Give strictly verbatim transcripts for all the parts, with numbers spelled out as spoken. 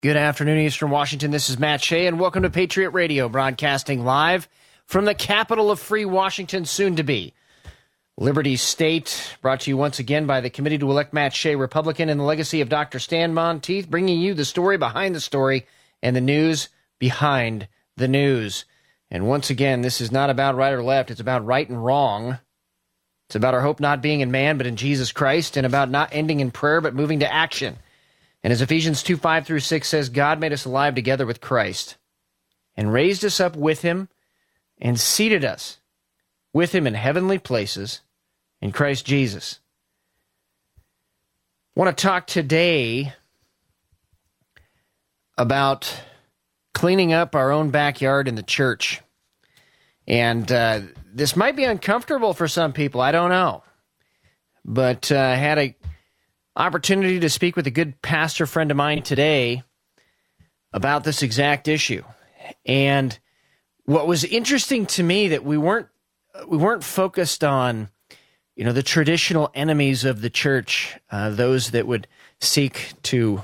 Good afternoon, Eastern Washington. This is Matt Shea, and welcome to Patriot Radio, broadcasting live from the capital of free Washington, soon to be Liberty State, brought to you once again by the Committee to Elect Matt Shea, Republican, and the legacy of Doctor Stan Monteith, bringing you the story behind the story and the news behind the news. And once again, this is not about right or left. It's about right and wrong. It's about our hope not being in man, but in Jesus Christ, and about not ending in prayer, but moving to action. And as Ephesians two, five through six says, God made us alive together with Christ and raised us up with him and seated us with him in heavenly places in Christ Jesus. I want to talk today about cleaning up our own backyard in the church. And uh, this might be uncomfortable for some people. I don't know. But uh, I had a opportunity to speak with a good pastor friend of mine today about this exact issue. And what was interesting to me that we weren't we weren't focused on, you know, the traditional enemies of the church, uh, those that would seek to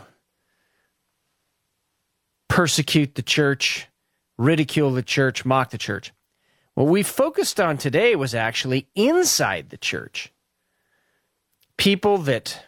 persecute the church, ridicule the church, mock the church. What we focused on today was actually inside the church. People that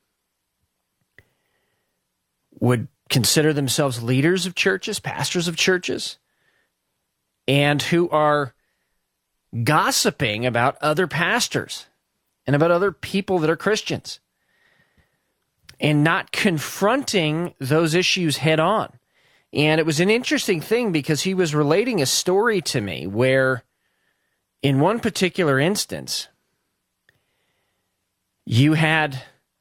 would consider themselves leaders of churches, pastors of churches, and who are gossiping about other pastors and about other people that are Christians and not confronting those issues head on. And it was an interesting thing because he was relating a story to me where in one particular instance, you had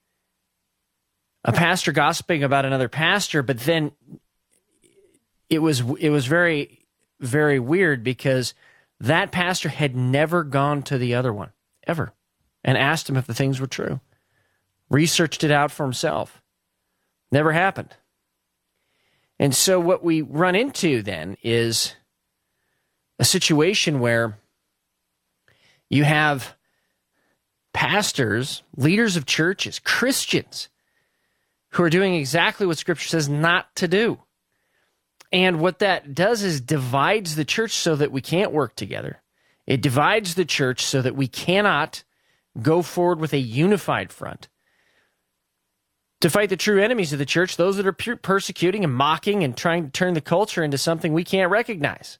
a pastor gossiping about another pastor, but then it was it was very, very weird because that pastor had never gone to the other one, ever, and asked him if the things were true. Researched it out for himself. Never happened. And so what we run into then is a situation where you have pastors, leaders of churches, Christians, who are doing exactly what Scripture says not to do. And what that does is divides the church so that we can't work together. It divides the church so that we cannot go forward with a unified front to fight the true enemies of the church, those that are persecuting and mocking and trying to turn the culture into something we can't recognize.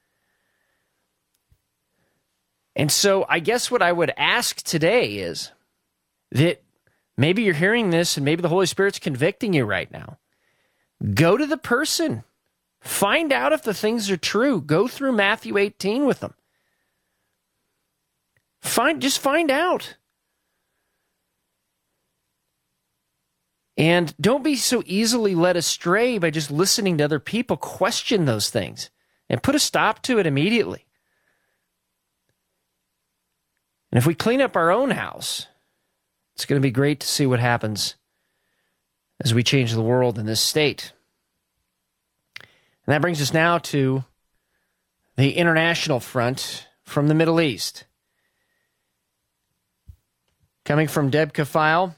And so I guess what I would ask today is that maybe you're hearing this and maybe the Holy Spirit's convicting you right now. Go to the person. Find out if the things are true. Go through Matthew eighteen with them. Find, just find out. And don't be so easily led astray by just listening to other people. Question those things and put a stop to it immediately. And if we clean up our own house, it's going to be great to see what happens as we change the world in this state. And that brings us now to the international front from the Middle East. Coming from Deb Kafile,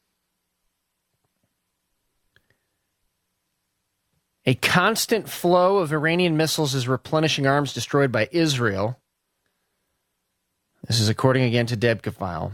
a constant flow of Iranian missiles is replenishing arms destroyed by Israel. This is according again to Deb Kafile.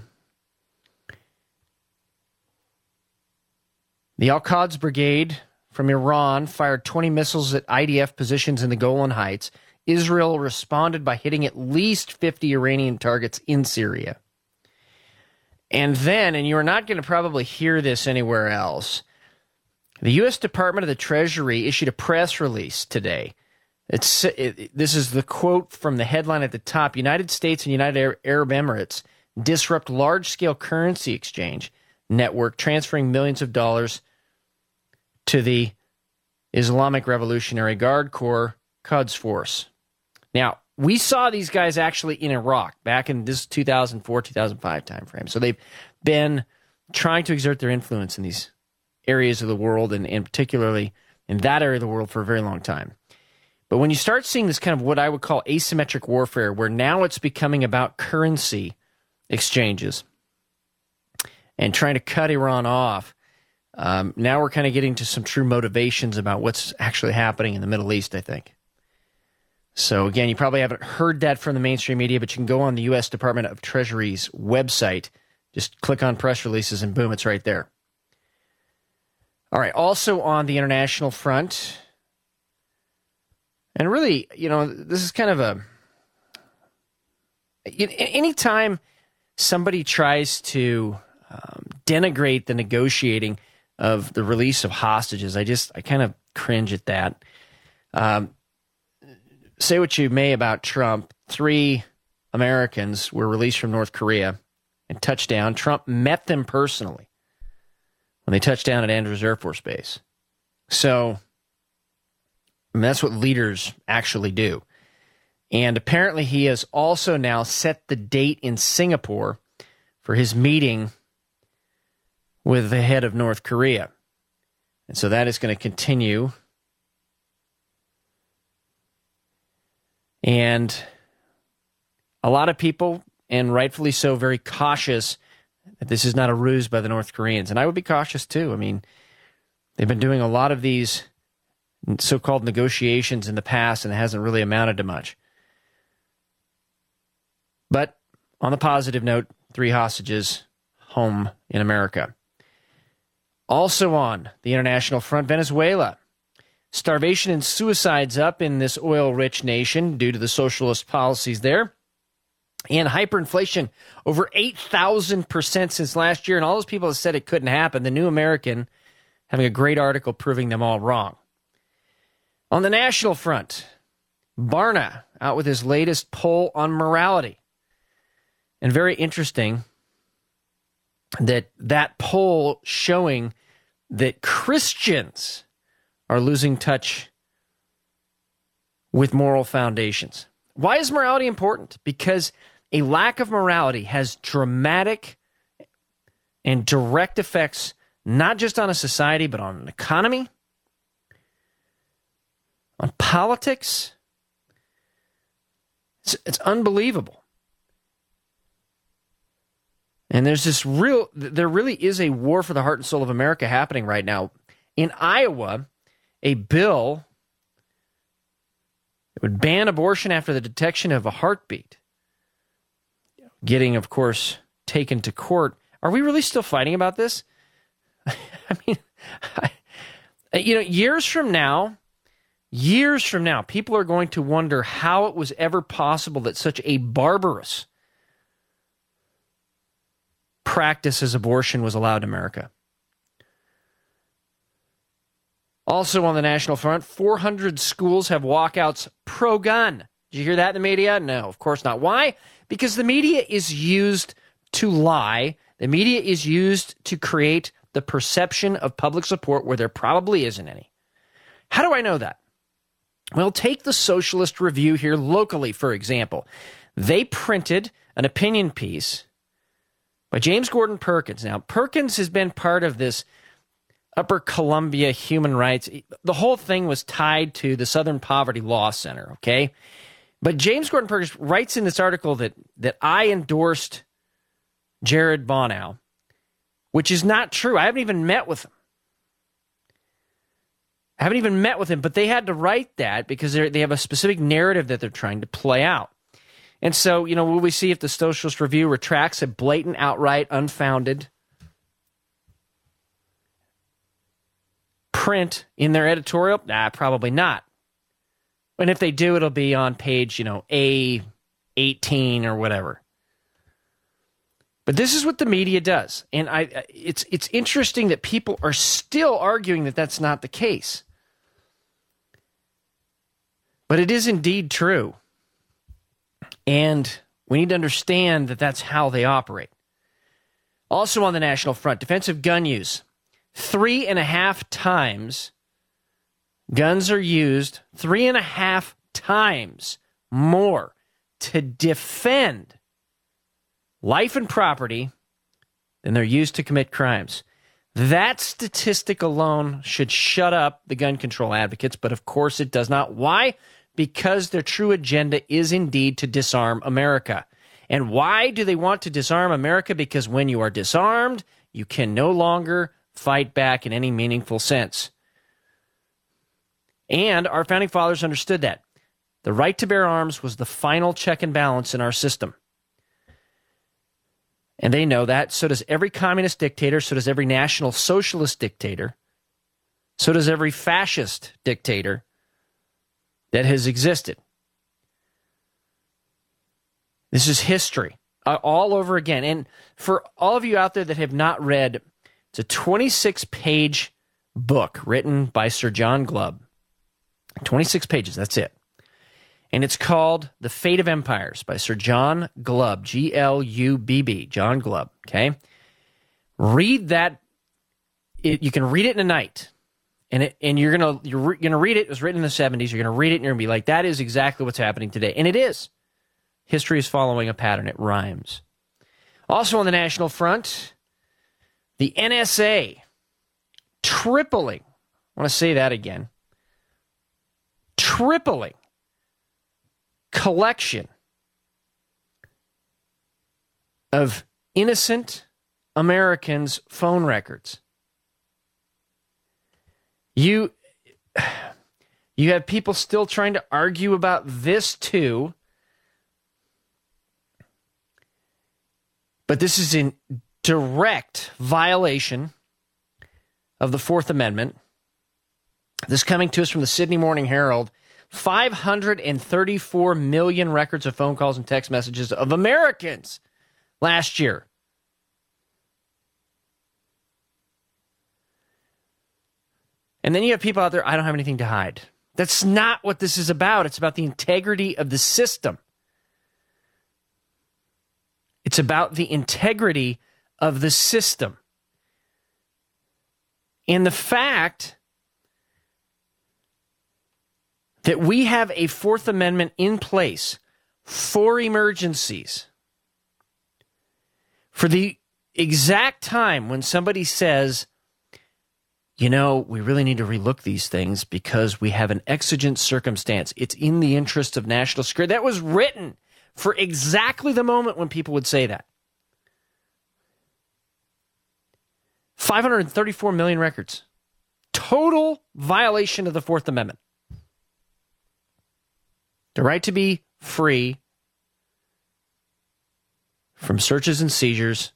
The Al-Quds Brigade from Iran fired twenty missiles at I D F positions in the Golan Heights. Israel responded by hitting at least fifty Iranian targets in Syria. And then, and you're not going to probably hear this anywhere else, the U S Department of the Treasury issued a press release today. It's it, this is the quote from the headline at the top. United States and United Arab Emirates disrupt large-scale currency exchange network, transferring millions of dollars to the Islamic Revolutionary Guard Corps, Quds Force. Now, we saw these guys actually in Iraq back in this two thousand four, two thousand five timeframe. So they've been trying to exert their influence in these areas of the world, and, and particularly in that area of the world for a very long time. But when you start seeing this kind of what I would call asymmetric warfare, where now it's becoming about currency exchanges and trying to cut Iran off, Um, now we're kind of getting to some true motivations about what's actually happening in the Middle East, I think. So again, you probably haven't heard that from the mainstream media, but you can go on the U S Department of Treasury's website. Just click on press releases and boom, it's right there. All right, also on the international front, and really, you know, this is kind of a... Anytime somebody tries to um, denigrate the negotiating of the release of hostages, I just, I kind of cringe at that. Um, say what you may about Trump, three Americans were released from North Korea and touched down. Trump met them personally when they touched down at Andrews Air Force Base. So, I mean, that's what leaders actually do. And apparently he has also now set the date in Singapore for his meeting with the head of North Korea. And so that is going to continue. And a lot of people, and rightfully so, very cautious that this is not a ruse by the North Koreans. And I would be cautious too. I mean, they've been doing a lot of these so-called negotiations in the past, and it hasn't really amounted to much. But on the positive note, three hostages home in America. Also on the international front, Venezuela. Starvation and suicides up in this oil-rich nation due to the socialist policies there. And hyperinflation over eight thousand percent since last year. And all those people that said it couldn't happen, the New American having a great article proving them all wrong. On the national front, Barna out with his latest poll on morality. And very interesting that that poll showing that Christians are losing touch with moral foundations. Why is morality important? Because a lack of morality has dramatic and direct effects, not just on a society, but on an economy, on politics. It's, it's unbelievable. And there's this real, there really is a war for the heart and soul of America happening right now. In Iowa, a bill that would ban abortion after the detection of a heartbeat, getting, of course, taken to court. Are we really still fighting about this? I mean, I, you know, years from now, years from now, people are going to wonder how it was ever possible that such a barbarous practice as abortion was allowed in America. Also on the national front, four hundred schools have walkouts pro-gun. Did you hear that in the media? No, of course not. Why? Because the media is used to lie. The media is used to create the perception of public support where there probably isn't any. How do I know that? Well, take the Socialist Review here locally, for example. They printed an opinion piece by James Gordon Perkins. Now, Perkins has been part of this Upper Columbia human rights. The whole thing was tied to the Southern Poverty Law Center, okay? But James Gordon Perkins writes in this article that, that I endorsed Jared Bonnow, which is not true. I haven't even met with him. I haven't even met with him, but they had to write that because they have a specific narrative that they're trying to play out. And so, you know, will we see if the Socialist Review retracts a blatant, outright, unfounded print in their editorial? Nah, probably not. And if they do, it'll be on page, you know, A eighteen or whatever. But this is what the media does. And I, it's it's interesting that people are still arguing that that's not the case. But it is indeed true. And we need to understand that that's how they operate. Also on the national front, defensive gun use. Three and a half times guns are used, three and a half times more to defend life and property than they're used to commit crimes. That statistic alone should shut up the gun control advocates, but of course it does not. Why? Because their true agenda is indeed to disarm America. And why do they want to disarm America? Because when you are disarmed, you can no longer fight back in any meaningful sense. And our founding fathers understood that. The right to bear arms was the final check and balance in our system. And they know that. So does every communist dictator. So does every national socialist dictator. So does every fascist dictator that has existed. This is history uh, all over again. And for all of you out there that have not read, it's a twenty-six page book written by Sir John Glubb. twenty-six pages, that's it. And it's called The Fate of Empires by Sir John Glubb, G L U B B, John Glubb, okay? Read that. It, you can read it in a night. And it, and you're going to you're re- going to read it. It was written in the seventies. You're going to read it and you're going to be like, that is exactly what's happening today. And it is. History is following a pattern. It rhymes. Also on the national front, the N S A tripling. I want to say that again. Tripling collection of innocent Americans' phone records. You, you have people still trying to argue about this too. But this is in direct violation of the Fourth Amendment. This coming to us from the Sydney Morning Herald. five hundred thirty-four million records of phone calls and text messages of Americans last year. And then you have people out there, I don't have anything to hide. That's not what this is about. It's about the integrity of the system. It's about the integrity of the system. And the fact that we have a Fourth Amendment in place for emergencies, for the exact time when somebody says, you know, we really need to relook these things because we have an exigent circumstance. It's in the interest of national security. That was written for exactly the moment when people would say that. five hundred thirty-four million records. Total violation of the Fourth Amendment. The right to be free from searches and seizures.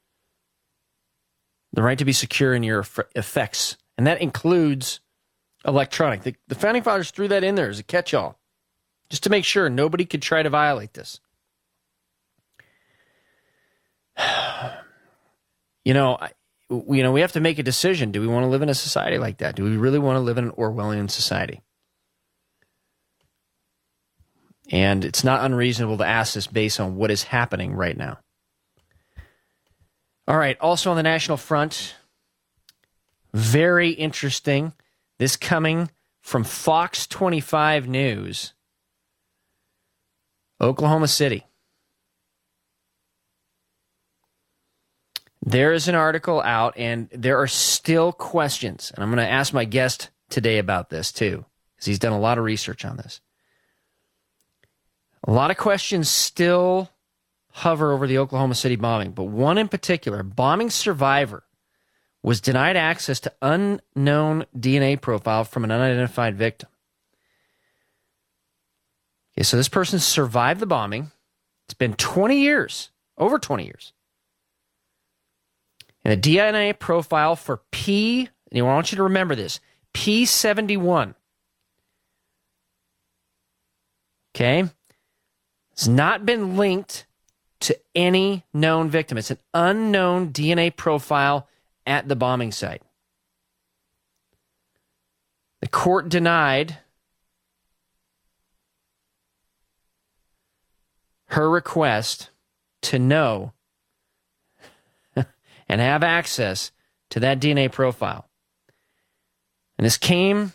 The right to be secure in your effects. And that includes electronic. The, the Founding Fathers threw that in there as a catch-all, just to make sure nobody could try to violate this. You know, I, you know, we have to make a decision. Do we want to live in a society like that? Do we really want to live in an Orwellian society? And it's not unreasonable to ask this based on what is happening right now. All right, also on the national front, very interesting. This coming from Fox twenty-five News, Oklahoma City. There is an article out, and there are still questions. And I'm going to ask my guest today about this, too, because he's done a lot of research on this. A lot of questions still hover over the Oklahoma City bombing, but one in particular, a bombing survivor was denied access to unknown D N A profile from an unidentified victim. Okay, so this person survived the bombing. It's been twenty years, over twenty years. And a D N A profile for P, and I want you to remember this, P seventy-one. Okay? It's not been linked to any known victim. It's an unknown D N A profile at the bombing site. The court denied her request to know and have access to that D N A profile. And this came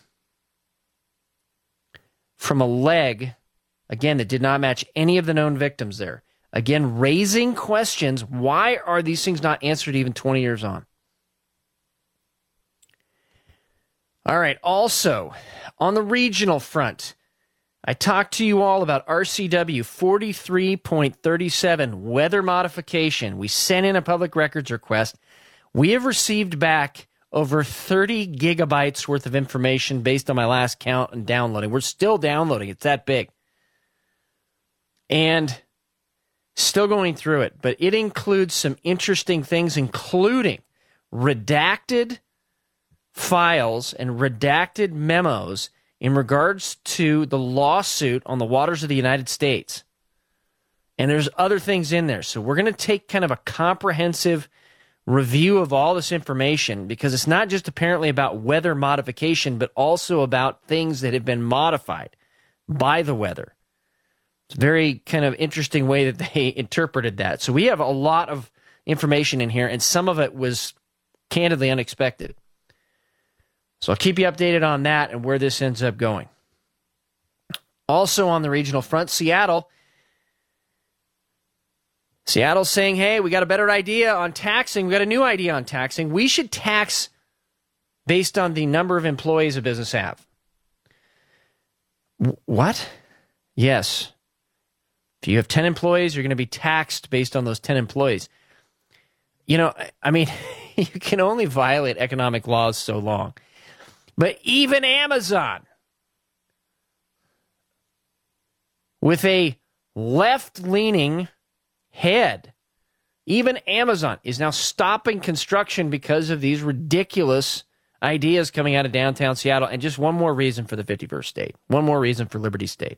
from a leg, again, that did not match any of the known victims there. Again, raising questions. Why are these things not answered even twenty years on? All right. Also, on the regional front, I talked to you all about R C W forty-three point thirty-seven weather modification. We sent in a public records request. We have received back over thirty gigabytes worth of information based on my last count and downloading. We're still downloading. It's that big. And still going through it. But it includes some interesting things, including redacted files and redacted memos in regards to the lawsuit on the waters of the United States. And there's other things in there. So we're going to take kind of a comprehensive review of all this information, because it's not just apparently about weather modification, but also about things that have been modified by the weather. It's a very kind of interesting way that they interpreted that. So we have a lot of information in here, and some of it was candidly unexpected. So I'll keep you updated on that and where this ends up going. Also on the regional front, Seattle. Seattle's saying, hey, we got a better idea on taxing. We got a new idea on taxing. We should tax based on the number of employees a business have. What? Yes. If you have ten employees, you're going to be taxed based on those ten employees. You know, I mean, you can only violate economic laws so long. But even Amazon, with a left-leaning head, even Amazon is now stopping construction because of these ridiculous ideas coming out of downtown Seattle. And just one more reason for the fifty-first state. One more reason for Liberty State.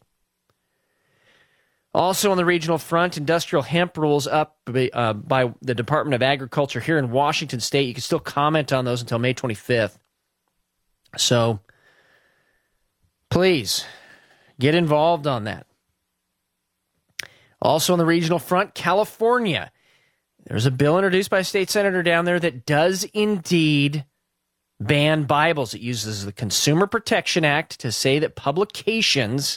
Also on the regional front, industrial hemp rules up uh, by the Department of Agriculture here in Washington State. You can still comment on those until May twenty-fifth. So please get involved on that. Also on the regional front, California. There's a bill introduced by a state senator down there that does indeed ban Bibles. It uses the Consumer Protection Act to say that publications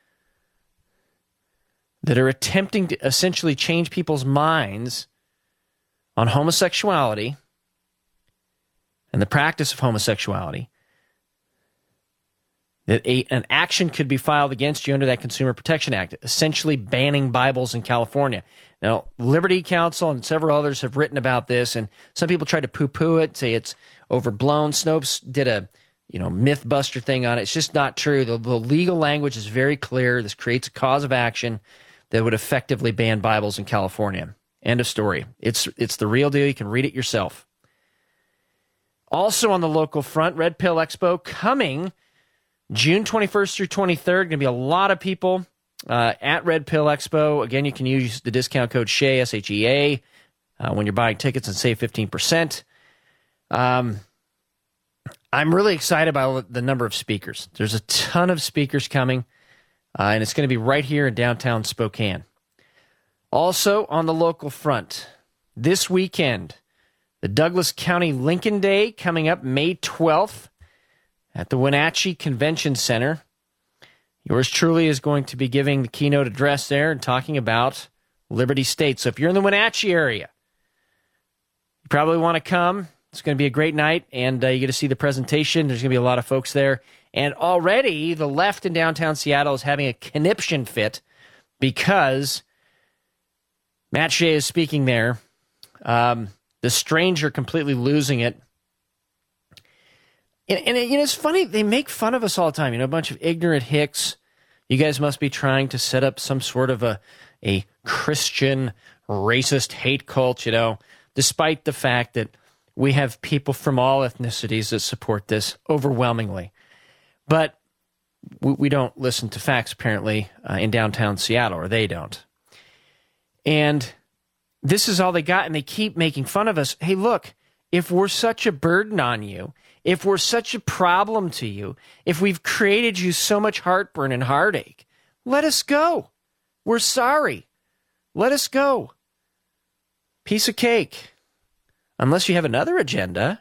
that are attempting to essentially change people's minds on homosexuality and the practice of homosexuality, that a, an action could be filed against you under that Consumer Protection Act, essentially banning Bibles in California. Now, Liberty Counsel and several others have written about this, and some people try to poo-poo it, say it's overblown. Snopes did a you know myth-buster thing on it. It's just not true. The, the legal language is very clear. This creates a cause of action that would effectively ban Bibles in California. End of story. It's it's the real deal. You can read it yourself. Also on the local front, Red Pill Expo coming June twenty-first through twenty-third. Going to be a lot of people uh, at Red Pill Expo. Again, you can use the discount code S H E A, S H E A, uh, when you're buying tickets and save fifteen percent. Um, I'm really excited about the number of speakers. There's a ton of speakers coming. Uh, and it's going to be right here in downtown Spokane. Also on the local front, this weekend, the Douglas County Lincoln Day coming up May twelfth at the Wenatchee Convention Center. Yours truly is going to be giving the keynote address there and talking about Liberty State. So if you're in the Wenatchee area, you probably want to come. It's going to be a great night, and uh, you get to see the presentation. There's going to be a lot of folks there. And already the left in downtown Seattle is having a conniption fit because Matt Shea is speaking there. Um, the Strange are completely losing it. And, and you know, it's funny, they make fun of us all the time. You know, a bunch of ignorant hicks. You guys must be trying to set up some sort of a, a Christian racist hate cult, you know, despite the fact that we have people from all ethnicities that support this overwhelmingly. But we, we don't listen to facts, apparently, uh, in downtown Seattle, or they don't. And this is all they got, and they keep making fun of us. Hey, look, if we're such a burden on you, if we're such a problem to you, if we've created you so much heartburn and heartache, let us go. We're sorry. Let us go. Piece of cake. Unless you have another agenda.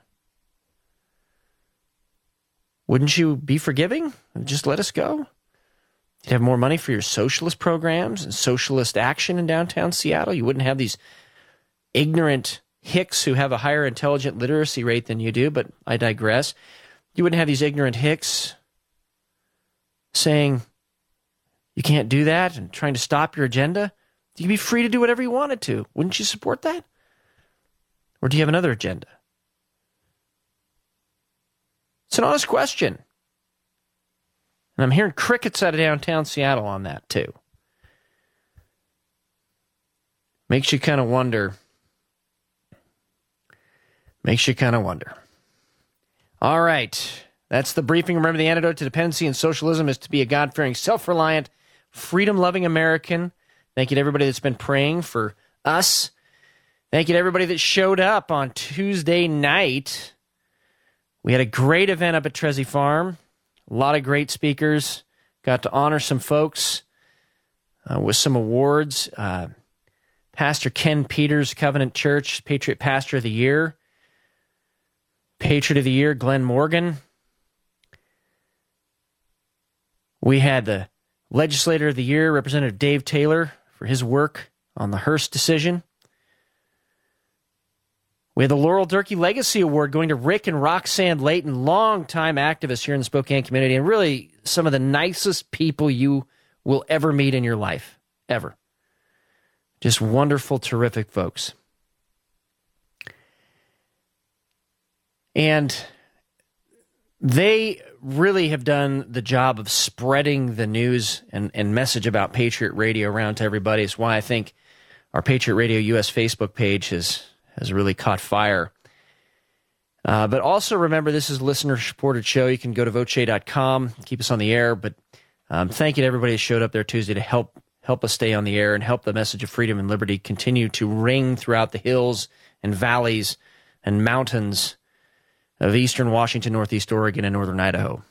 Wouldn't you be forgiving? Just let us go. You'd have more money for your socialist programs and socialist action in downtown Seattle. You wouldn't have these ignorant hicks who have a higher intelligent literacy rate than you do, but I digress. You wouldn't have these ignorant hicks saying you can't do that and trying to stop your agenda. You'd be free to do whatever you wanted to. Wouldn't you support that? Or do you have another agenda? It's an honest question. And I'm hearing crickets out of downtown Seattle on that, too. Makes you kind of wonder. Makes you kind of wonder. All right. That's the briefing. Remember, the antidote to dependency and socialism is to be a God-fearing, self-reliant, freedom-loving American. Thank you to everybody that's been praying for us. Thank you to everybody that showed up on Tuesday night. We had a great event up at Trezzy Farm. A lot of great speakers. Got to honor some folks uh, with some awards. Uh, Pastor Ken Peters, Covenant Church, Patriot Pastor of the Year. Patriot of the Year, Glenn Morgan. We had the Legislator of the Year, Representative Dave Taylor, for his work on the Hearst decision. We had the Laurel Durkee Legacy Award going to Rick and Roxanne Layton, longtime activists here in the Spokane community, and really some of the nicest people you will ever meet in your life, ever. Just wonderful, terrific folks. And they really have done the job of spreading the news and, and message about Patriot Radio around to everybody. It's why I think our Patriot Radio U S Facebook page has, has really caught fire. Uh, but also remember, this is a listener-supported show. You can go to voce dot com, keep us on the air. But um, thank you to everybody that showed up there Tuesday to help help us stay on the air and help the message of freedom and liberty continue to ring throughout the hills and valleys and mountains of eastern Washington, northeast Oregon, and northern Idaho.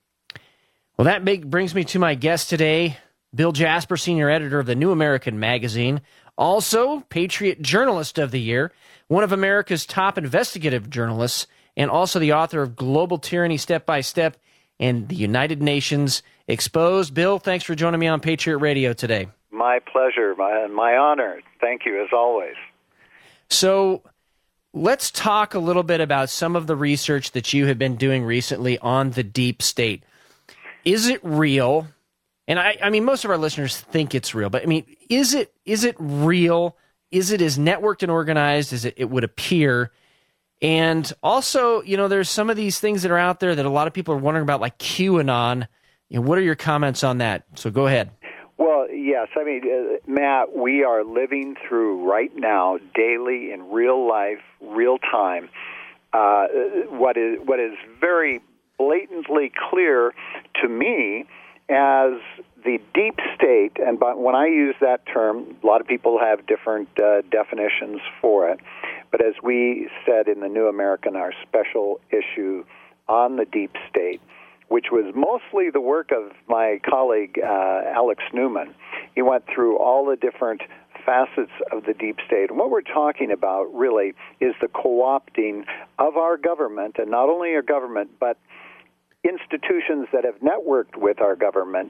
Well, that big brings me to my guest today, Bill Jasper, senior editor of the New American Magazine, also Patriot Journalist of the Year, one of America's top investigative journalists, and also the author of Global Tyranny Step by Step and the United Nations Exposed. Bill, thanks for joining me on Patriot Radio today. My pleasure, my, my honor. Thank you, as always. So let's talk a little bit about some of the research that you have been doing recently on the deep state. Is it real? And I, I mean, most of our listeners think it's real, but I mean, is it is it real? Is it as networked and organized as it, it would appear? And also, you know, there's some of these things that are out there that a lot of people are wondering about, like QAnon. You know, what are your comments on that? So go ahead. Well, yes. I mean, uh, Matt, we are living through right now, daily, in real life, real time, uh, what is what is very blatantly clear to me as the deep state. And by, when I use that term, a lot of people have different uh, definitions for it. But as we said in the New American, our special issue on the deep state, which was mostly the work of my colleague, uh, Alex Newman. He went through all the different facets of the deep state. And what we're talking about, really, is the co-opting of our government, and not only our government, but institutions that have networked with our government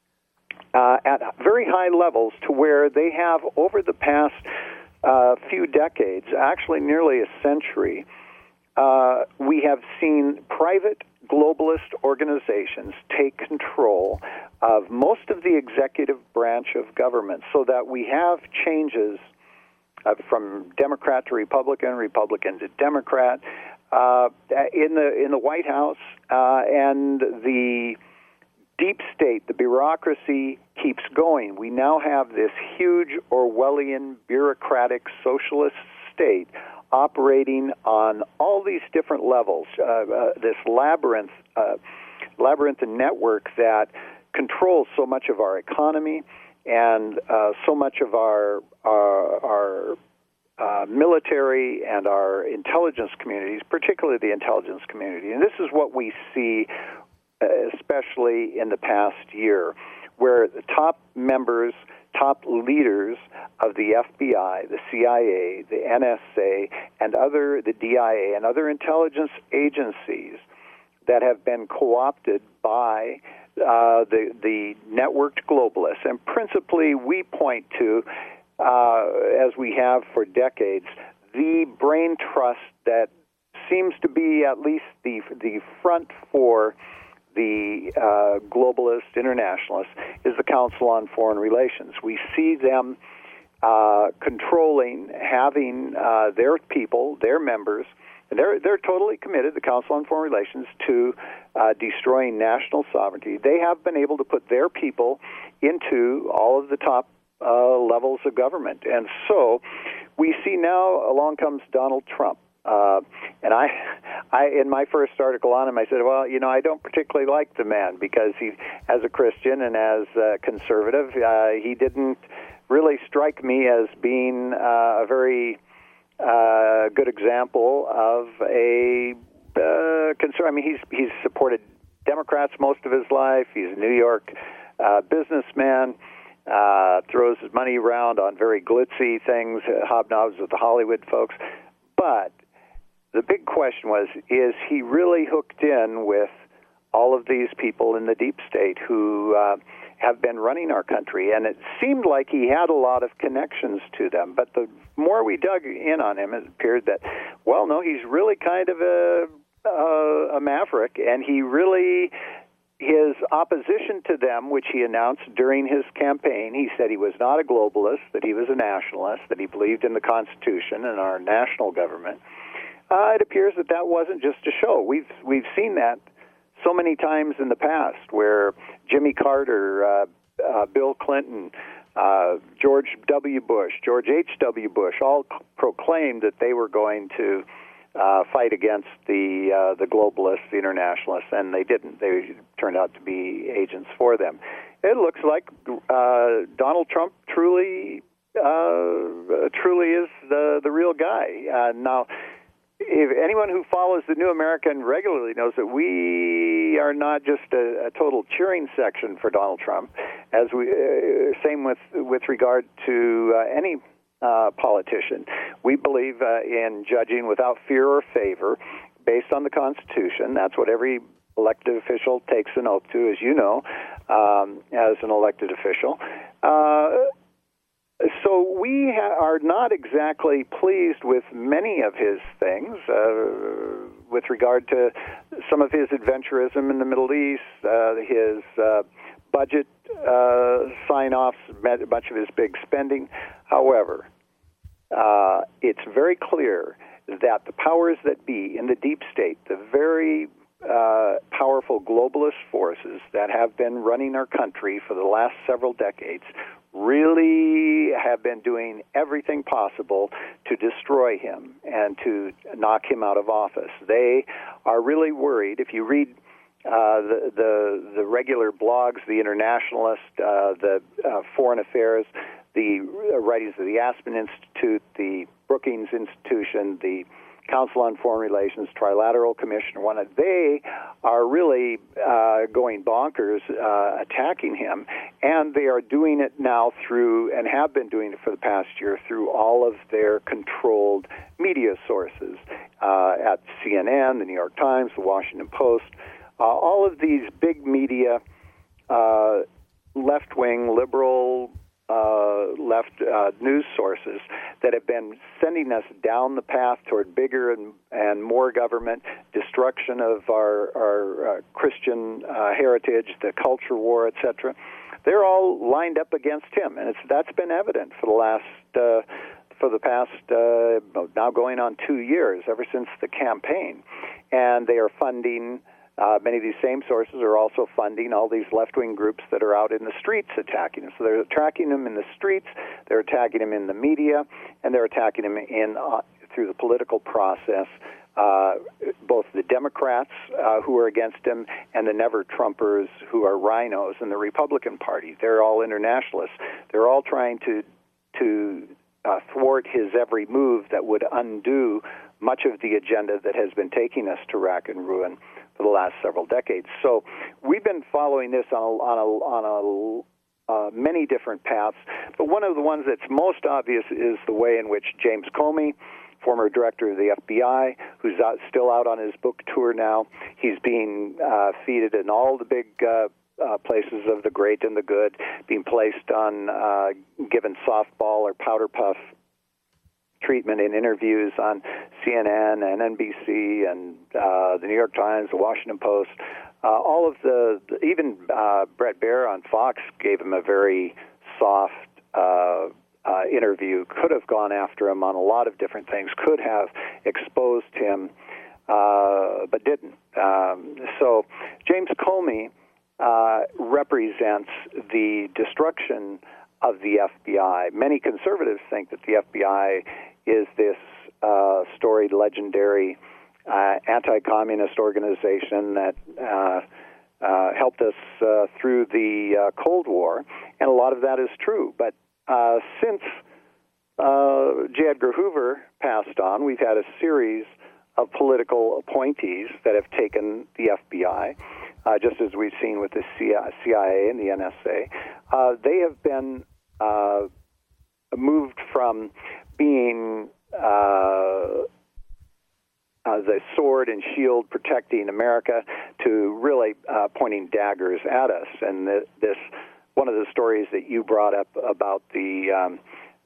uh, at very high levels, to where they have, over the past uh, few decades, actually nearly a century, uh, we have seen private globalist organizations take control of most of the executive branch of government, so that we have changes uh, from Democrat to Republican, Republican to Democrat uh, in the in the White House, uh, and the deep state, the bureaucracy, keeps going. We now have this huge Orwellian bureaucratic socialist state operating on all these different levels, uh, uh, this labyrinth, uh, labyrinthine network that controls so much of our economy and uh, so much of our our, our uh, military and our intelligence communities, particularly the intelligence community. And this is what we see, uh, especially in the past year, where the top members, top leaders of the F B I, the C I A, the N S A, and other, the D I A, and other intelligence agencies that have been co-opted by uh, the the networked globalists. And principally, we point to, uh, as we have for decades, the brain trust that seems to be at least the the front for the uh, globalist internationalists, is the Council on Foreign Relations. We see them uh, controlling, having uh, their people, their members, And they're they're totally committed, the Council on Foreign Relations, to uh, destroying national sovereignty. They have been able to put their people into all of the top uh, levels of government. And so we see now along comes Donald Trump. Uh, and I, I, in my first article on him, I said, well, you know, I don't particularly like the man because he, as a Christian and as a conservative, uh, he didn't really strike me as being uh, a very uh, good example of a uh, concern. I mean, he's he's supported Democrats most of his life. He's a New York uh, businessman. Uh, throws his money around on very glitzy things, uh, hobnobs with the Hollywood folks. But the big question was, is he really hooked in with all of these people in the deep state who uh, have been running our country? And it seemed like he had a lot of connections to them. But the more we dug in on him, it appeared that, well, no, he's really kind of a, a, a maverick, and he really... His opposition to them, which he announced during his campaign, he said he was not a globalist, that he was a nationalist, that he believed in the Constitution and our national government. Uh, it appears that that wasn't just a show. We've we've seen that so many times in the past, where Jimmy Carter, uh, uh, Bill Clinton, uh, George W. Bush, George H W. Bush, all c- proclaimed that they were going to Uh, fight against the uh, the globalists, the internationalists, and they didn't. They turned out to be agents for them. It looks like uh, Donald Trump truly uh, truly is the the real guy. Uh, now, if anyone who follows the New American regularly knows that we are not just a, a total cheering section for Donald Trump, as we uh, same with with regard to uh, any Uh, politician. We believe uh, in judging without fear or favor based on the Constitution. That's what every elected official takes an oath to, as you know, um, as an elected official. Uh, so we ha- are not exactly pleased with many of his things uh, with regard to some of his adventurism in the Middle East, uh, his uh, budget uh, sign-offs, a bunch of his big spending. However, uh, it's very clear that the powers that be in the deep state, the very uh, powerful globalist forces that have been running our country for the last several decades, really have been doing everything possible to destroy him and to knock him out of office. They are really worried. If you read Uh, the, the the regular blogs, the Internationalist, uh, the uh, Foreign Affairs, the writings of the Aspen Institute, the Brookings Institution, the Council on Foreign Relations, Trilateral Commission, one of they are really uh, going bonkers, uh, attacking him, and they are doing it now through, and have been doing it for the past year, through all of their controlled media sources uh, at C N N, the New York Times, the Washington Post. Uh, all of these big media, uh, left-wing, liberal, uh, left uh, news sources that have been sending us down the path toward bigger and, and more government, destruction of our, our uh, Christian uh, heritage, the culture war, et cetera. They're all lined up against him, and it's, that's been evident for the last uh, for the past uh, now going on two years, ever since the campaign, and they are funding. Uh, many of these same sources are also funding all these left-wing groups that are out in the streets attacking him. So they're attacking him in the streets, they're attacking him in the media, and they're attacking him in uh, through the political process, uh, both the Democrats uh, who are against him and the never-Trumpers who are rhinos in the Republican Party. They're all internationalists. They're all trying to to uh, thwart his every move that would undo much of the agenda that has been taking us to rack and ruin for the last several decades. So we've been following this on a, on a, on a uh, many different paths, but one of the ones that's most obvious is the way in which James Comey, former director of the F B I, who's out, still out on his book tour now, he's being uh, feted in all the big uh, uh, places of the great and the good, being placed on, uh, given softball or powder puff treatment in interviews on C N N and N B C and uh, the New York Times, the Washington Post. Uh, all of the, the even uh, Bret Baier on Fox gave him a very soft uh, uh, interview, could have gone after him on a lot of different things, could have exposed him, uh, but didn't. Um, so James Comey uh, represents the destruction of the F B I. Many conservatives think that the F B I is this uh, storied, legendary uh, anti-communist organization that uh, uh, helped us uh, through the uh, Cold War, and a lot of that is true. But uh, since uh, J. Edgar Hoover passed on, we've had a series of political appointees that have taken the F B I, uh, just as we've seen with the C I A and the N S A. Uh, they have been uh, moved from being uh, uh, the sword and shield protecting America to really uh, pointing daggers at us. And the, this, one of the stories that you brought up about the um,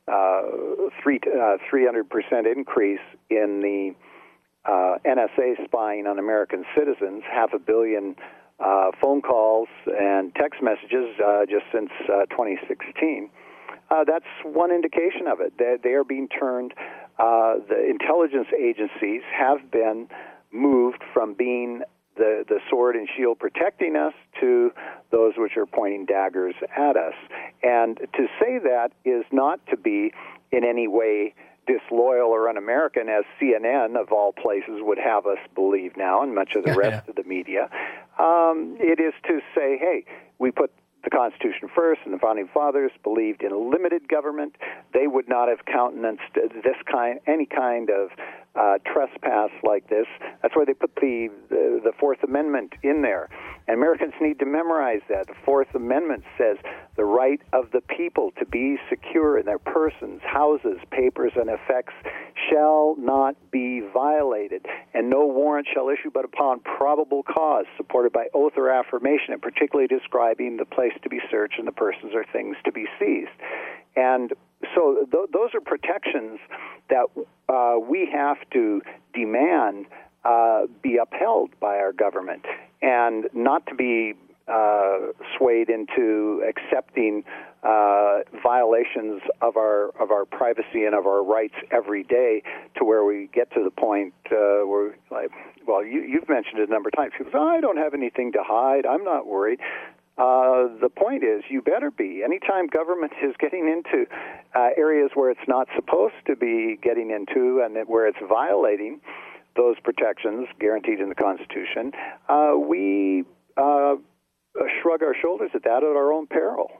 uh, three uh, three hundred percent increase in the uh, N S A spying on American citizens, half a billion uh, phone calls and text messages uh, just since uh, twenty sixteen. Uh, that's one indication of it. They, they are being turned, uh, the intelligence agencies have been moved from being the, the sword and shield protecting us to those which are pointing daggers at us. And to say that is not to be in any way disloyal or un-American, as C N N, of all places, would have us believe now, and much of the rest yeah. of the media. Um, it is to say, hey, we put the Constitution first, and the Founding Fathers believed in limited government. They would not have countenanced this kind, any kind of uh, trespass like this. That's why they put the, the the Fourth Amendment in there. And Americans need to memorize that. The Fourth Amendment says the right of the people to be secure in their persons, houses, papers, and effects shall not be violated, and no warrant shall issue but upon probable cause, supported by oath or affirmation, and particularly describing the place to be searched and the persons or things to be seized. And so th- those are protections that uh, we have to demand uh, be upheld by our government, and not to be uh, swayed into accepting uh, violations of our of our privacy and of our rights every day, to where we get to the point uh, where, like, well, you, you've mentioned it a number of times. People say, oh, I don't have anything to hide. I'm not worried. Uh, the point is, you better be. Anytime government is getting into uh, areas where it's not supposed to be getting into, and where it's violating those protections guaranteed in the Constitution, uh, we uh, shrug our shoulders at that at our own peril.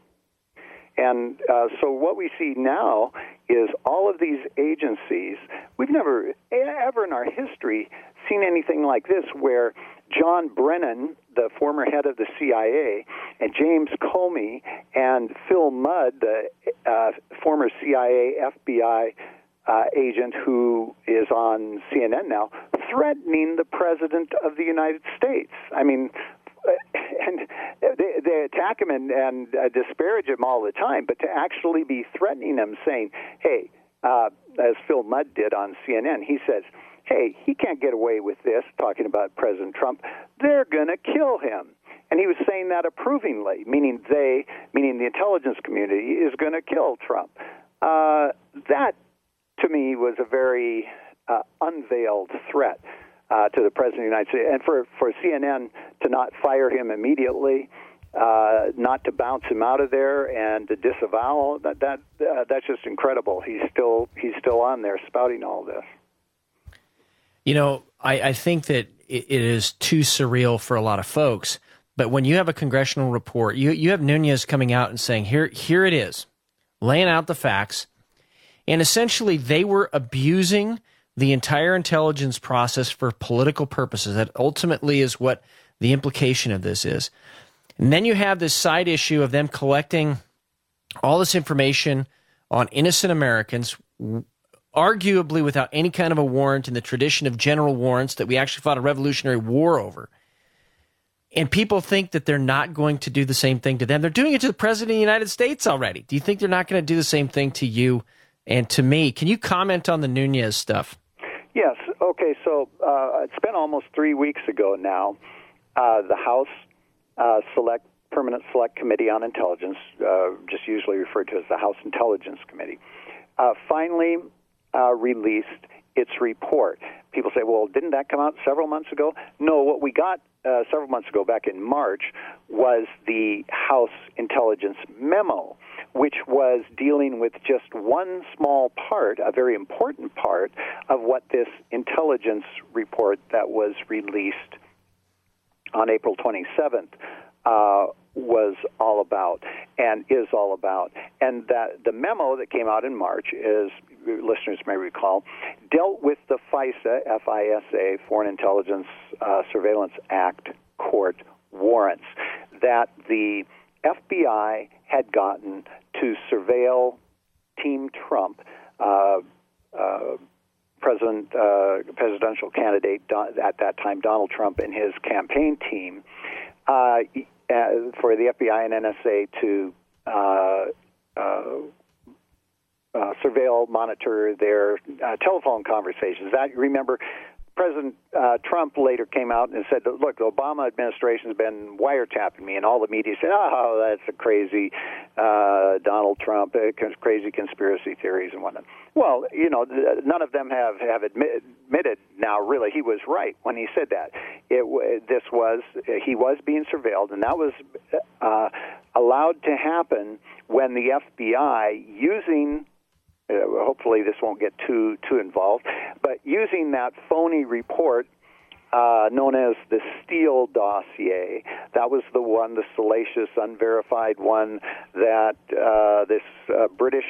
And uh, so what we see now is all of these agencies, we've never, ever in our history, seen anything like this, where John Brennan, the former head of the C I A, and James Comey and Phil Mudd, the uh, former C I A F B I uh, agent who is on C N N now, threatening the President of the United States. I mean, and they, they attack him and, and uh, disparage him all the time, but to actually be threatening him, saying, hey, uh, as Phil Mudd did on C N N, he says, hey, he can't get away with this, talking about President Trump. They're going to kill him. And he was saying that approvingly, meaning they, meaning the intelligence community, is going to kill Trump. Uh, that, to me, was a very uh, unveiled threat uh, to the President of the United States. And for, for C N N to not fire him immediately, uh, not to bounce him out of there, and to disavow, that, that uh, that's just incredible. He's still he's still on there spouting all this. You know, I, I think that it, it is too surreal for a lot of folks. But when you have a congressional report, you you have Nunes coming out and saying, here, here it is, laying out the facts. And essentially, they were abusing the entire intelligence process for political purposes. That ultimately is what the implication of this is. And then you have this side issue of them collecting all this information on innocent Americans, arguably without any kind of a warrant, in the tradition of general warrants that we actually fought a Revolutionary War over. And people think that they're not going to do the same thing to them. They're doing it to the President of the United States already. Do you think they're not going to do the same thing to you and to me? Can you comment on the Nunes stuff? Yes. Okay, so uh, it's been almost three weeks ago now. Uh, the House uh, Select Permanent Select Committee on Intelligence, uh, just usually referred to as the House Intelligence Committee, uh, finally uh, released its report. People say, well, didn't that come out several months ago? No, what we got uh, several months ago, back in March, was the House Intelligence Memo, which was dealing with just one small part, a very important part, of what this intelligence report that was released on April twenty-seventh uh, was all about and is all about. And that the memo that came out in March, is, listeners may recall, dealt with the FISA, F I S A, Foreign Intelligence uh, Surveillance Act court warrants that the F B I had gotten to surveil Team Trump, uh, uh, President, uh, presidential candidate at that time, Donald Trump, and his campaign team, uh, for the F B I and N S A to uh, uh, uh, surveil, monitor their uh, telephone conversations. That, remember, President uh, Trump later came out and said, look, the Obama administration has been wiretapping me, and all the media said, oh, that's a crazy uh, Donald Trump, uh, crazy conspiracy theories and whatnot. Well, you know, none of them have, have admit, admitted now, really, he was right when he said that. It, this was, he was being surveilled, and that was uh, allowed to happen when the F B I, using Uh, hopefully this won't get too too involved, but using that phony report uh, known as the Steele dossier, that was the one, the salacious, unverified one that uh, this uh, British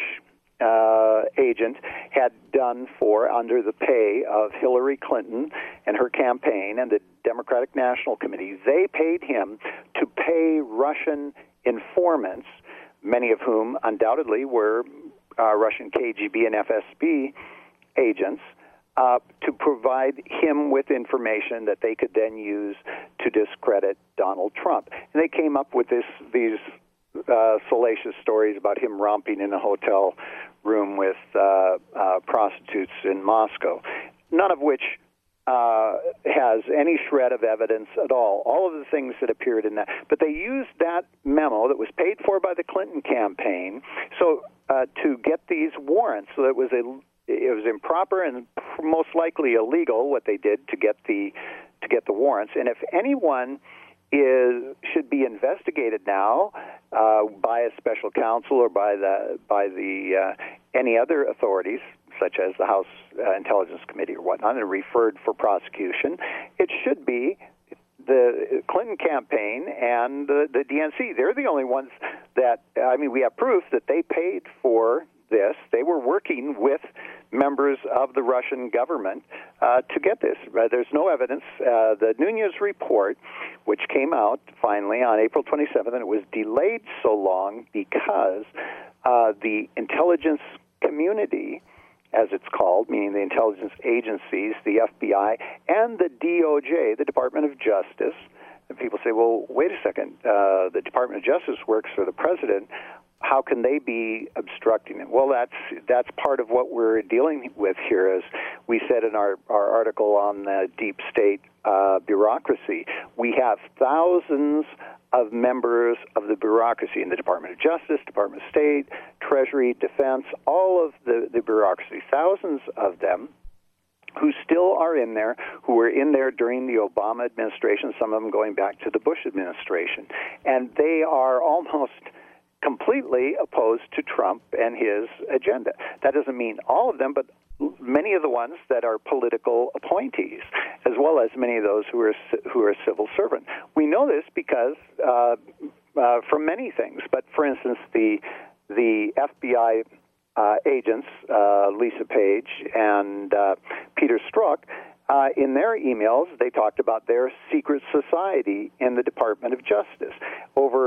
uh, agent had done for under the pay of Hillary Clinton and her campaign and the Democratic National Committee. They paid him to pay Russian informants, many of whom undoubtedly were Uh, Russian K G B and F S B agents, uh, to provide him with information that they could then use to discredit Donald Trump. And they came up with this these uh, salacious stories about him romping in a hotel room with uh, uh, prostitutes in Moscow, none of which uh, has any shred of evidence at all. All of the things that appeared in that. But they used that memo that was paid for by the Clinton campaign, so Uh, to get these warrants. So it was a, it was improper and most likely illegal what they did to get the to get the warrants. And if anyone is should be investigated now uh, by a special counsel or by the by the uh, any other authorities, such as the House uh, Intelligence Committee or whatnot, and referred for prosecution, it should be the Clinton campaign and the, the D N C. They're the only ones that, I mean, we have proof that they paid for this. They were working with members of the Russian government uh, to get this. Uh, there's no evidence. Uh, the Nunes report, which came out finally on April twenty-seventh, and it was delayed so long because uh, the intelligence community, as it's called, meaning the intelligence agencies, the F B I, and the D O J, the Department of Justice. And people say, well, wait a second, uh, the Department of Justice works for the president. How can they be obstructing it? Well, that's that's part of what we're dealing with here, as we said in our, our article on the deep state uh, bureaucracy. We have thousands of members of the bureaucracy in the Department of Justice, Department of State, Treasury, Defense, all of the, the bureaucracy, thousands of them who still are in there, who were in there during the Obama administration, some of them going back to the Bush administration. And they are almost completely opposed to Trump and his agenda. That doesn't mean all of them, but many of the ones that are political appointees, as well as many of those who are who are civil servant. We know this because uh, uh, from many things. But for instance, the the F B I uh, agents, uh, Lisa Page and uh, Peter Strzok, uh, in their emails, they talked about their secret society in the Department of Justice over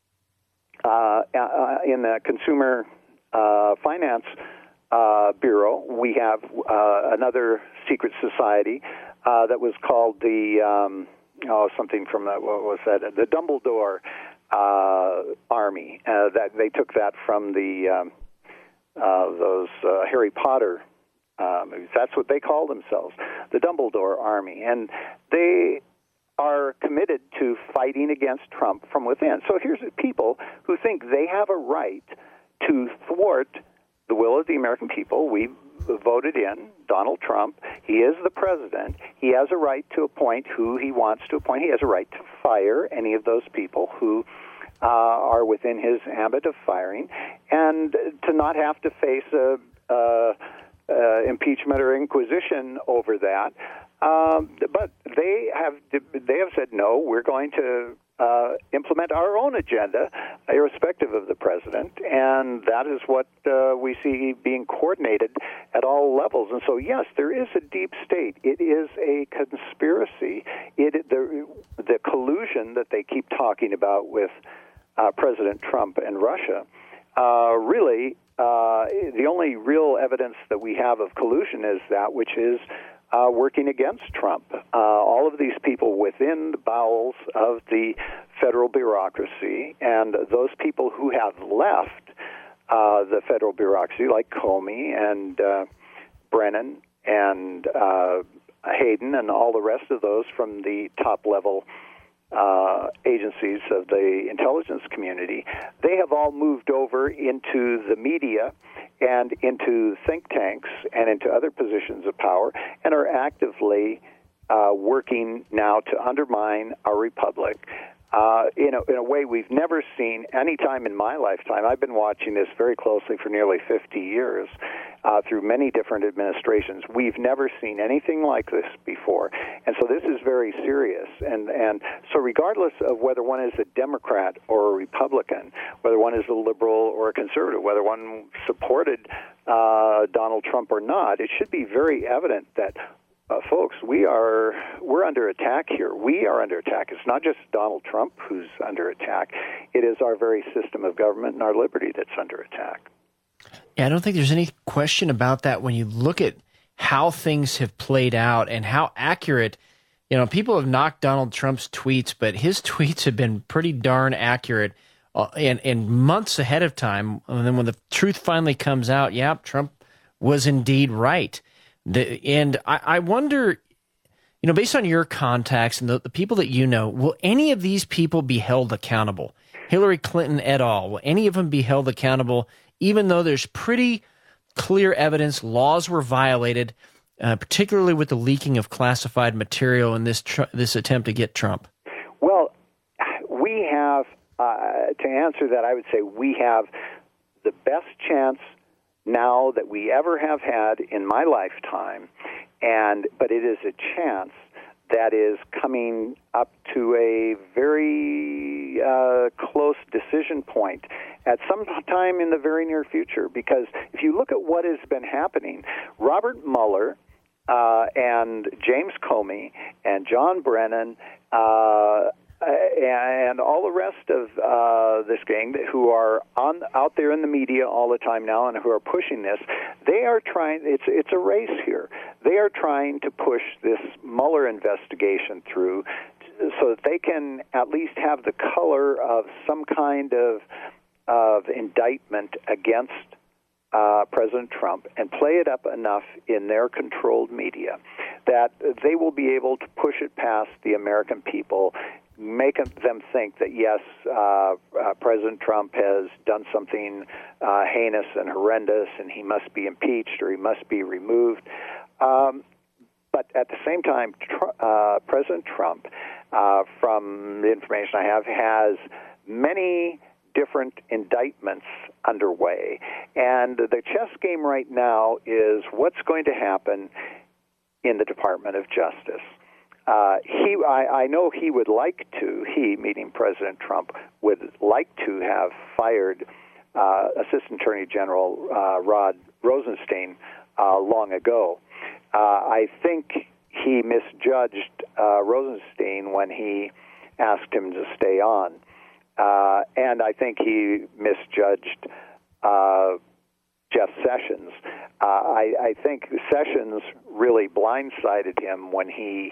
uh, uh, in the Consumer uh, Finance Uh, Bureau. We have uh, another secret society uh, that was called the um, oh something from the, what was that? The Dumbledore uh, Army. Uh, that they took that from the um, uh, those uh, Harry Potter uh, movies. That's what they call themselves, the Dumbledore Army, and they are committed to fighting against Trump from within. So here's people who think they have a right to thwart the will of the American people. We voted in Donald Trump. He is the president. He has a right to appoint who he wants to appoint. He has a right to fire any of those people who uh, are within his ambit of firing, and to not have to face a, a, a impeachment or inquisition over that. Um, but they have they have said, no, we're going to uh, implement our own agenda, irrespective of the president, and that is what uh, we see being coordinated at all levels. And so, yes, there is a deep state. It is a conspiracy. It the the collusion that they keep talking about with uh, President Trump and Russia. Uh, really, uh, the only real evidence that we have of collusion is that which is Uh, working against Trump. Uh, all of these people within the bowels of the federal bureaucracy, and those people who have left uh, the federal bureaucracy, like Comey and uh, Brennan and uh, Hayden and all the rest of those from the top-level uh, agencies of the intelligence community, they have all moved over into the media and into think tanks and into other positions of power, and are actively uh, working now to undermine our republic uh, in, a, in a way we've never seen any time in my lifetime. I've been watching this very closely for nearly fifty years uh, through many different administrations. We've never seen anything like this before, and so this is very serious. And, and so regardless of whether one is a Democrat or a Republican, whether one is a liberal or a conservative, whether one supported uh, Donald Trump or not, it should be very evident that Uh, folks, we are we're under attack here. We are under attack. It's not just Donald Trump who's under attack. It is our very system of government and our liberty that's under attack. Yeah, I don't think there's any question about that when you look at how things have played out and how accurate. You know, people have knocked Donald Trump's tweets, but his tweets have been pretty darn accurate uh, and, and months ahead of time. And then when the truth finally comes out, yeah, Trump was indeed right. The, and I, I wonder, you know, based on your contacts and the, the people that you know, will any of these people be held accountable? Hillary Clinton et al., will any of them be held accountable, even though there's pretty clear evidence laws were violated, uh, particularly with the leaking of classified material in this tr- this attempt to get Trump? Well, we have, uh, to answer that, I would say we have the best chance now that we ever have had in my lifetime, and but it is a chance that is coming up to a very uh, close decision point at some time in the very near future. Because if you look at what has been happening, Robert Mueller uh, and James Comey and John Brennan uh, and all the rest of uh, this gang who are on out there in the media all the time now and who are pushing this, they are trying, it's it's a race here. They are trying to push this Mueller investigation through so that they can at least have the color of some kind of, of indictment against uh, President Trump and play it up enough in their controlled media that they will be able to push it past the American people, make them think that, yes, uh, uh, President Trump has done something uh, heinous and horrendous, and he must be impeached or he must be removed. Um, but at the same time, tr- uh, President Trump, uh, from the information I have, has many different indictments underway. And the chess game right now is what's going to happen in the Department of Justice. Uh, he, I, I know he would like to, he, meaning President Trump, would like to have fired uh, Assistant Attorney General uh, Rod Rosenstein uh, long ago. Uh, I think he misjudged uh, Rosenstein when he asked him to stay on. Uh, and I think he misjudged uh, Jeff Sessions. Uh, I, I think Sessions really blindsided him when he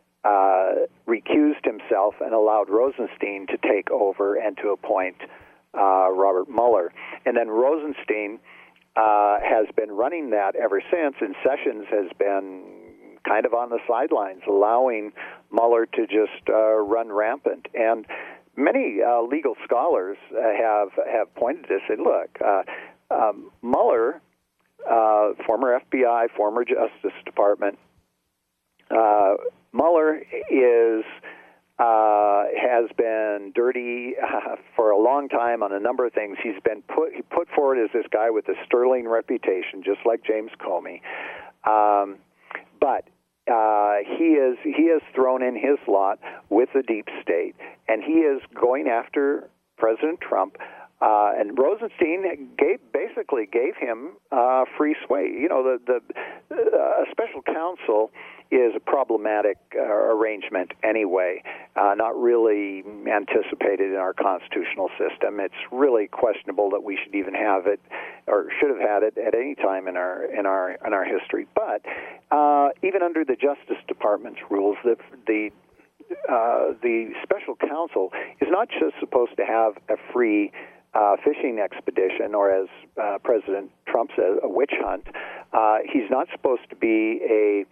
Uh, recused himself and allowed Rosenstein to take over and to appoint uh, Robert Mueller. And then Rosenstein uh, has been running that ever since, and Sessions has been kind of on the sidelines, allowing Mueller to just uh, run rampant. And many uh, legal scholars uh, have have pointed to this. Said, look, uh, um, Mueller, uh, former F B I, former Justice Department, uh, Mueller is. Uh, has been dirty uh, for a long time on a number of things. He's been put he put forward as this guy with a sterling reputation, just like James Comey. Um, but uh, he is he has thrown in his lot with the deep state, and he is going after President Trump. Uh, and Rosenstein gave, basically gave him uh, free sway. You know, the the uh, special counsel is a problematic uh, arrangement anyway, uh, not really anticipated in our constitutional system. It's really questionable that we should even have it, or should have had it at any time in our in our in our history. But uh, even under the Justice Department's rules, the the uh, the special counsel is not just supposed to have a free Uh, fishing expedition, or as uh, President Trump says, a witch hunt. Uh, he's not supposed to be a,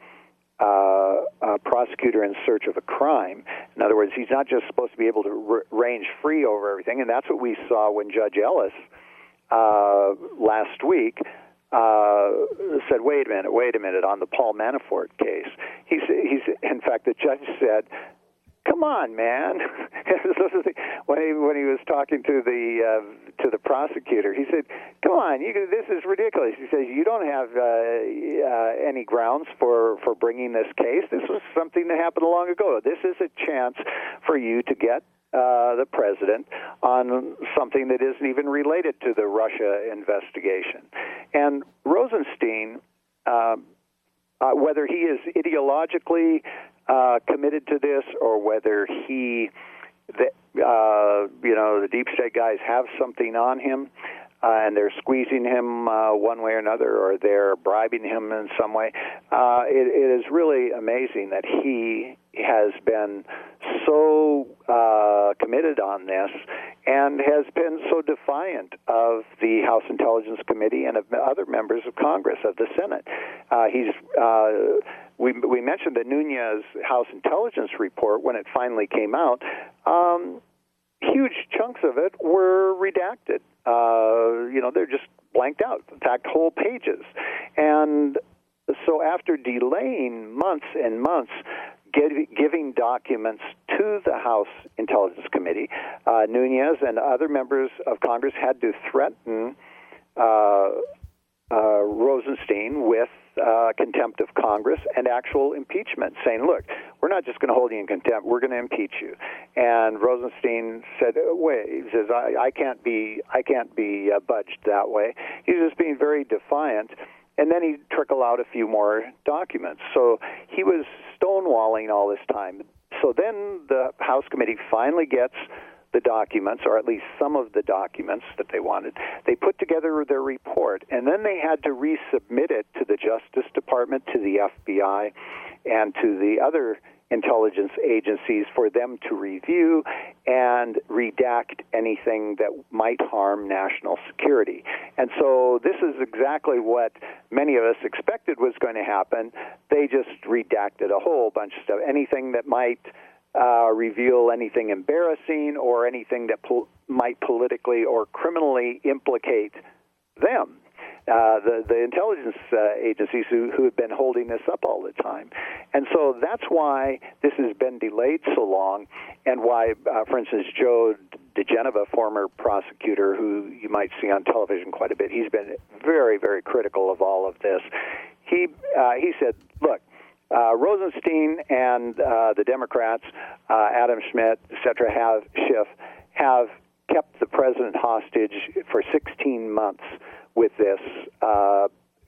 uh, a prosecutor in search of a crime. In other words, he's not just supposed to be able to r- range free over everything, and that's what we saw when Judge Ellis uh, last week uh, said, wait a minute, wait a minute, on the Paul Manafort case. He's, he's, in fact, the judge said, come on, man. when he when he was talking to the uh, to the prosecutor, he said, "Come on, you, this is ridiculous." He says, "You don't have uh, uh, any grounds for, for bringing this case. This was something that happened long ago. This is a chance for you to get uh, the president on something that isn't even related to the Russia investigation." And Rosenstein, uh, uh, whether he is ideologically Uh, committed to this, or whether he, the, uh, you know, the deep state guys have something on him, uh, and they're squeezing him uh, one way or another, or they're bribing him in some way. Uh, it, it is really amazing that he has been so uh, committed on this and has been so defiant of the House Intelligence Committee and of other members of Congress, of the Senate. Uh, he's uh, we, we mentioned the Nunes House Intelligence Report when it finally came out. Um, huge chunks of it were redacted. Uh, you know, they're just blanked out, in fact, whole pages. And so after delaying months and months, Get, giving documents to the House Intelligence Committee, uh, Nunes and other members of Congress had to threaten uh, uh, Rosenstein with uh, contempt of Congress and actual impeachment, saying, look, we're not just going to hold you in contempt, we're going to impeach you. And Rosenstein said, wait, he says, I, I can't be, I can't be uh, budged that way. He was just being very defiant. And then he'd trickle out a few more documents. So he was stonewalling all this time. So then the House Committee finally gets the documents, or at least some of the documents that they wanted. They put together their report, and then they had to resubmit it to the Justice Department, to the F B I, and to the other intelligence agencies for them to review and redact anything that might harm national security. And so this is exactly what many of us expected was going to happen. They just redacted a whole bunch of stuff, anything that might uh, reveal anything embarrassing or anything that pol- might politically or criminally implicate them. Uh, the, the intelligence uh, agencies who, who have been holding this up all the time. And so that's why this has been delayed so long, and why, uh, for instance, Joe DeGeneva, former prosecutor who you might see on television quite a bit, he's been very, very critical of all of this. He, uh, he said, look, uh, Rosenstein and uh, the Democrats, uh, Adam Schmidt, et cetera, have, Schiff, have kept the president hostage for sixteen months with this, uh,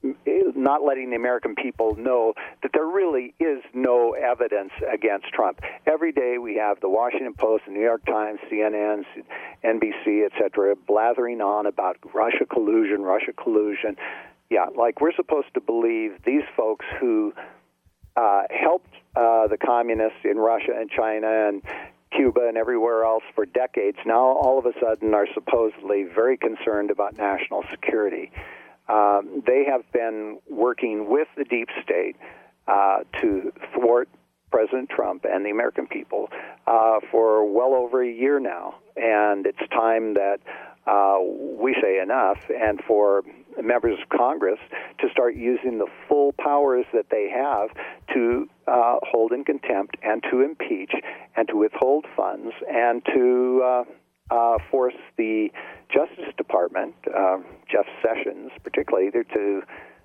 not letting the American people know that there really is no evidence against Trump. Every day we have the Washington Post, the New York Times, C N N, N B C, et cetera, blathering on about Russia collusion, Russia collusion. Yeah, like we're supposed to believe these folks who uh, helped uh, the communists in Russia and China and Cuba and everywhere else for decades, now all of a sudden are supposedly very concerned about national security. Um, they have been working with the deep state, uh, to thwart President Trump and the American people uh, for well over a year now. And it's time that uh, we say enough, and for members of Congress to start using the full powers that they have to uh, hold in contempt and to impeach and to withhold funds and to uh, uh, force the Justice Department, uh, Jeff Sessions particularly, either to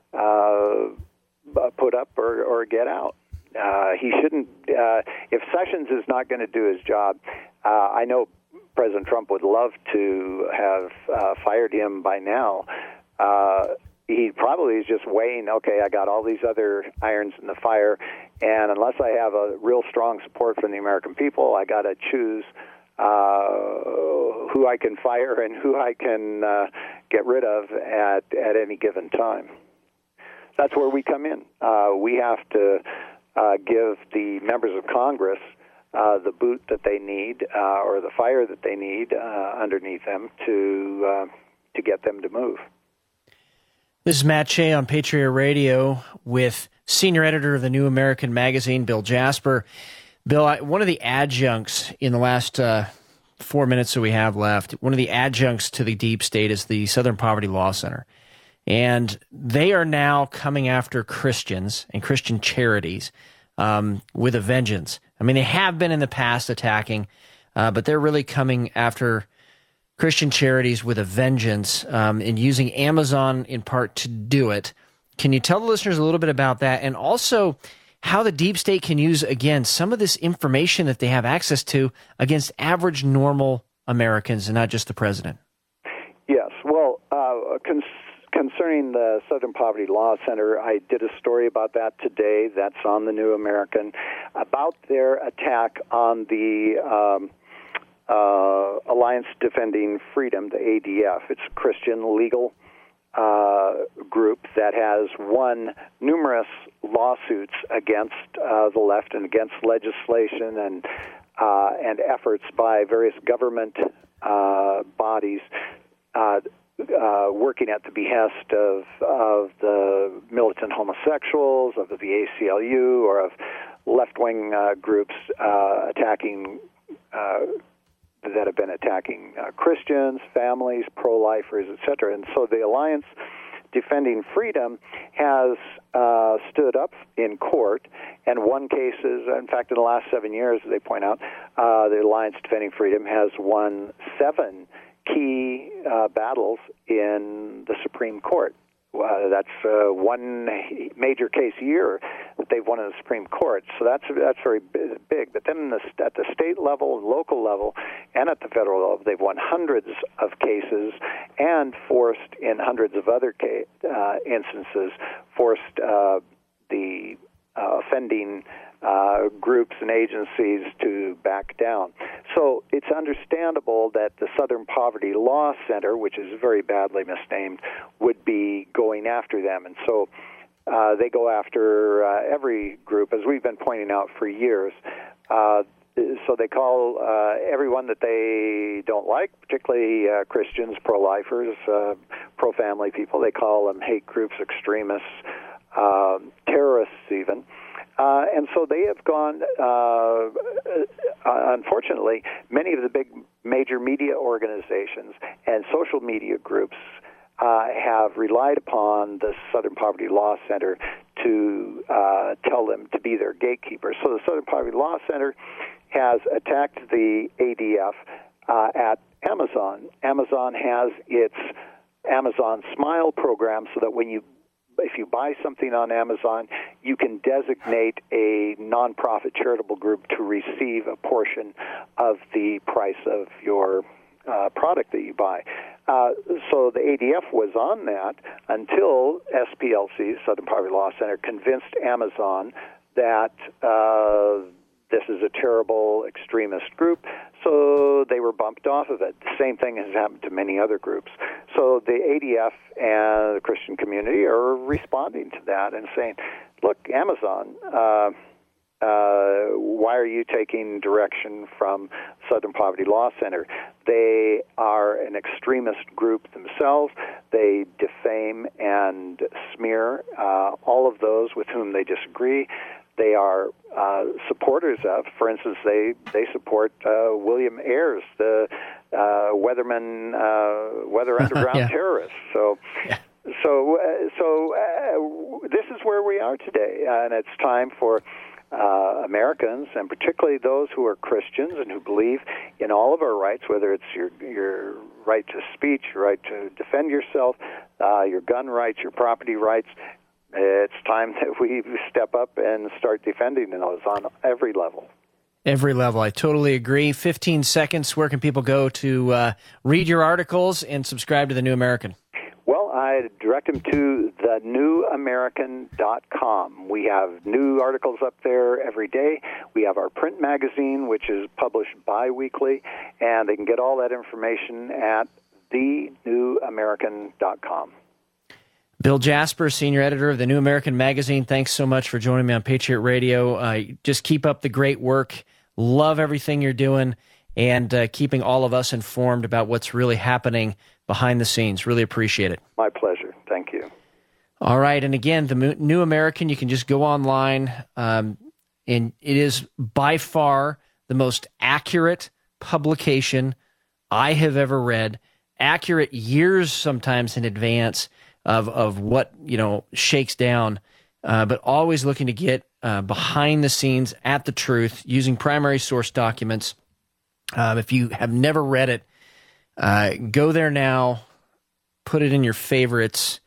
uh, put up or, or get out. Uh, he shouldn't, uh, if Sessions is not going to do his job, uh, I know President Trump would love to have uh, fired him by now. Uh, he probably is just weighing, okay, I got all these other irons in the fire, and unless I have a real strong support from the American people, I got to choose uh, who I can fire and who I can uh, get rid of at, at any given time. That's where we come in. Uh, we have to uh, give the members of Congress Uh, the boot that they need, uh, or the fire that they need uh, underneath them to uh, to get them to move. This is Matt Shea on Patriot Radio with senior editor of the New American Magazine, Bill Jasper. Bill, I, one of the adjuncts in the last uh, four minutes that we have left, one of the adjuncts to the deep state is the Southern Poverty Law Center. And they are now coming after Christians and Christian charities um, with a vengeance. I mean, they have been in the past attacking, uh, but they're really coming after Christian charities with a vengeance um, and using Amazon in part to do it. Can you tell the listeners a little bit about that, and also how the deep state can use, again, some of this information that they have access to against average, normal Americans and not just the president? Yes. Well, uh, cons- concerning the Southern Poverty Law Center, I did a story about that today. That's on the New American, about their attack on the um, uh, Alliance Defending Freedom, the A D F. It's a Christian legal uh, group that has won numerous lawsuits against uh, the left and against legislation and uh, and efforts by various government uh, bodies uh, Uh, working at the behest of of the militant homosexuals, of the A C L U, or of left-wing uh, groups uh, attacking uh, that have been attacking uh, Christians, families, pro-lifers, et cetera. And so the Alliance Defending Freedom has uh, stood up in court and won cases. In fact, in the last seven years, as they point out, uh, the Alliance Defending Freedom has won seven key uh, battles in the Supreme Court. Uh, that's uh, one major case a year that they've won in the Supreme Court. So that's that's very big. But then in the, at the state level, local level, and at the federal level, they've won hundreds of cases and forced, in hundreds of other case, uh, instances, forced uh, the uh, offending Uh, groups and agencies to back down. So it's understandable that the Southern Poverty Law Center, which is very badly misnamed, would be going after them. And so uh, they go after uh, every group, as we've been pointing out for years. Uh, so they call uh, everyone that they don't like, particularly uh, Christians, pro-lifers, uh, pro-family people, they call them hate groups, extremists, uh, terrorists even. Uh, and so they have gone, uh, unfortunately, many of the big major media organizations and social media groups uh, have relied upon the Southern Poverty Law Center to uh, tell them to be their gatekeepers. So the Southern Poverty Law Center has attacked the A D F uh, at Amazon. Amazon has its Amazon Smile program so that when you if you buy something on Amazon, you can designate a nonprofit charitable group to receive a portion of the price of your uh, product that you buy. Uh, so the A D F was on that until S P L C, Southern Poverty Law Center, convinced Amazon that uh, this is a terrible extremist group, so they were bumped off of it. The same thing has happened to many other groups. So the A D F and the Christian community are responding to that and saying, look, Amazon, uh, uh, why are you taking direction from Southern Poverty Law Center? They are an an extremist group themselves. They defame and smear uh, all of those with whom they disagree. They are uh, supporters of, for instance, they, they support uh, William Ayers, the uh, Weatherman, uh, Weather Underground yeah. terrorist. So, yeah. so, uh, so uh, this is where we are today, and it's time for uh, Americans, and particularly those who are Christians and who believe in all of our rights, whether it's your your right to speech, your right to defend yourself, uh, your gun rights, your property rights. It's time that we step up and start defending those on every level. Every level. I totally agree. fifteen seconds. Where can people go to uh, read your articles and subscribe to The New American? Well, I direct them to the new american dot com. We have new articles up there every day. We have our print magazine, which is published bi-weekly, and they can get all that information at the new american dot com. Bill Jasper, senior editor of The New American Magazine, thanks so much for joining me on Patriot Radio. Uh, just keep up the great work. Love everything you're doing, and uh, keeping all of us informed about what's really happening behind the scenes. Really appreciate it. My pleasure. Thank you. All right, and again, The New American, you can just go online, um, and it is by far the most accurate publication I have ever read, accurate years sometimes in advance of of what, you know, shakes down, uh, but always looking to get uh, behind the scenes at the truth using primary source documents. Uh, if you have never read it, uh, go there now, put it in your favorites,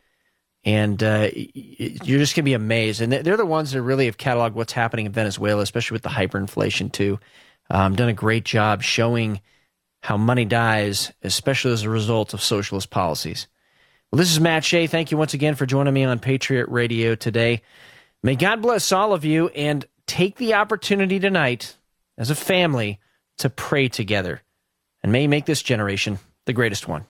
and uh, you're just going to be amazed. And they're the ones that really have cataloged what's happening in Venezuela, especially with the hyperinflation too. Um, done a great job showing how money dies, especially as a result of socialist policies. Well, this is Matt Shea. Thank you once again for joining me on Patriot Radio today. May God bless all of you, and take the opportunity tonight as a family to pray together. And may He make this generation the greatest one.